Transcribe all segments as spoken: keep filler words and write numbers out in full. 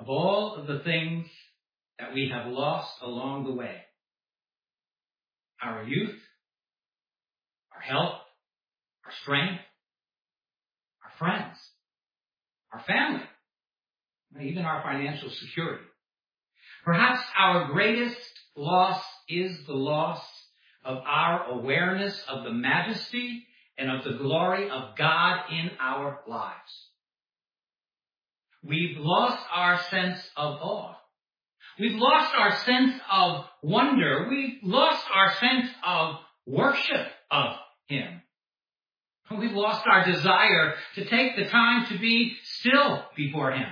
of all of the things that we have lost along the way. Our youth, our health, our strength, our friends, our family, and even our financial security. Perhaps our greatest loss is the loss of our awareness of the majesty and of the glory of God in our lives. We've lost our sense of awe. We've lost our sense of wonder. We've lost our sense of worship of Him. We've lost our desire to take the time to be still before Him.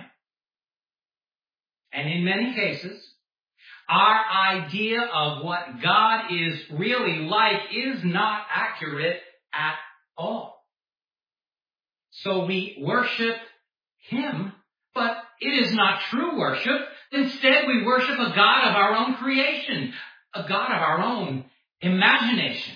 And in many cases, our idea of what God is really like is not accurate at all. So we worship Him, but it is not true worship. Instead, we worship a God of our own creation, a God of our own imagination.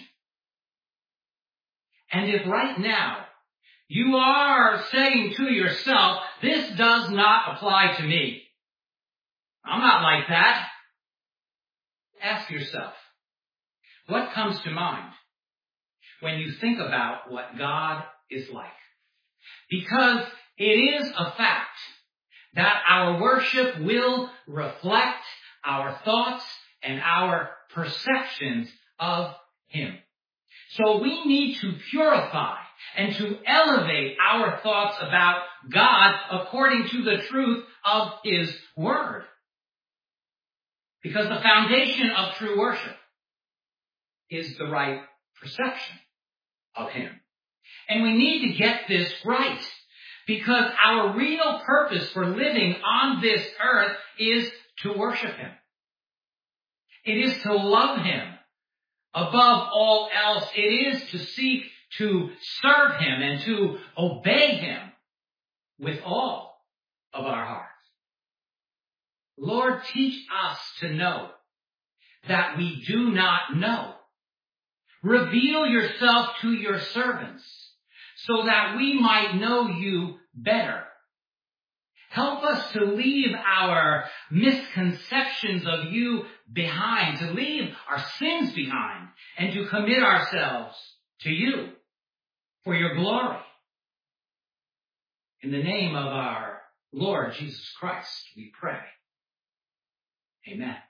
And if right now you are saying to yourself, this does not apply to me, I'm not like that, ask yourself, what comes to mind when you think about what God is like? Because it is a fact that our worship will reflect our thoughts and our perceptions of Him. So we need to purify and to elevate our thoughts about God according to the truth of His Word. Because the foundation of true worship is the right perception of Him. And we need to get this right, because our real purpose for living on this earth is to worship Him. It is to love Him above all else. It is to seek to serve Him and to obey Him with all of our hearts. Lord, teach us to know that we do not know. Reveal yourself to your servants so that we might know you better. Help us to leave our misconceptions of you behind, to leave our sins behind, and to commit ourselves to you for your glory. In the name of our Lord Jesus Christ, we pray. Amen.